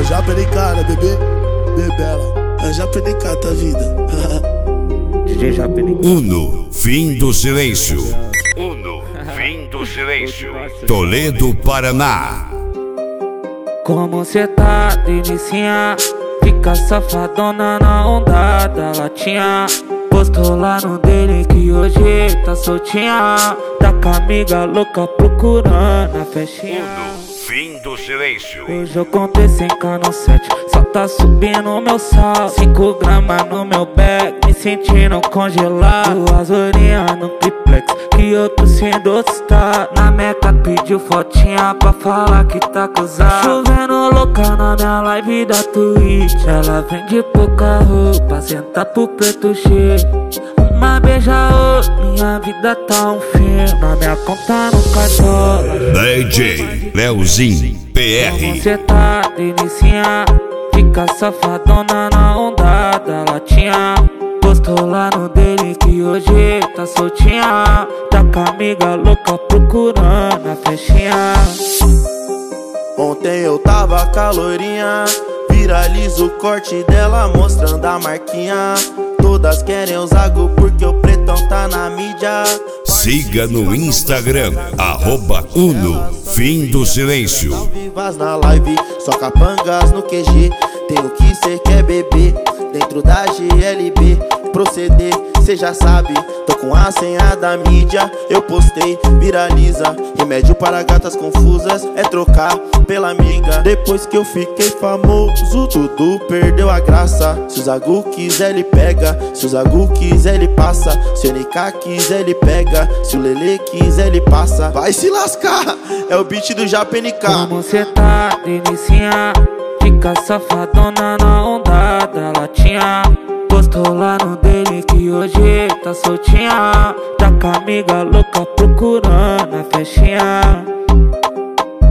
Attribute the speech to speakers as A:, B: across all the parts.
A: já PNK, né, bebê? Bebela, eu já PNK, tá vida.
B: DJ já PNK.
C: Uno, fim do silêncio. Uno, fim do silêncio. Toledo, Paraná.
B: Como cê tá, delicinha? Fica safadona na onda da latinha. Postou lá no dele que hoje tá soltinha. Tá com a amiga louca procurando a festinha.
C: Uno, fim do silêncio.
B: Hoje eu contei 100k no 7, só tá subindo meu sal. 5 gramas no meu bag, me sentindo congelado. 2 horinhas no triplex, que eu tô sendo outro star. Na meca pediu fotinha pra falar que tá cruzado. Chovendo louca na minha live da Twitch. Ela vende pouca roupa, senta pro preto cheio. Uma beija outra, minha vida tá um filme. Na minha conta no cartola.
C: DJ Leozinho
B: Como
C: PR.
B: cê tá, delicinha? Fica safadona na onda da latinha. Postou lá no dele que hoje tá soltinha. Tá com a amiga louca procurando a festinha.
A: Ontem eu tava calorinha, viraliza o corte dela mostrando a marquinha. Todas querem usar Gu porque o pretão tá na mídia.
C: Siga no Instagram, @Uno, fim do silêncio.
A: Ao vivas na live, só capangas no QG. Tem o que cê quer beber, dentro da GLB. Proceder, cê já sabe, tô com a senha da mídia. Eu postei, viraliza. Remédio para gatas confusas é trocar pela amiga. Depois que eu fiquei famoso, tudo perdeu a graça. Se o Zagu quiser ele pega, se o Zagu quiser ele passa. Se o NK quiser ele pega, se o Lele quiser ele passa. Vai se lascar, é o beat do já PNK.
B: Como cê tá, delicinha? Fica safadona na onda da latinha. Postou lá no dele que hoje tá soltinha. Tá com a amiga louca procurando a festinha.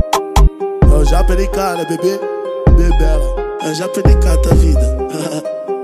A: Eu já PNK, né, bebê? Bebela, eu já PNK, tá vida.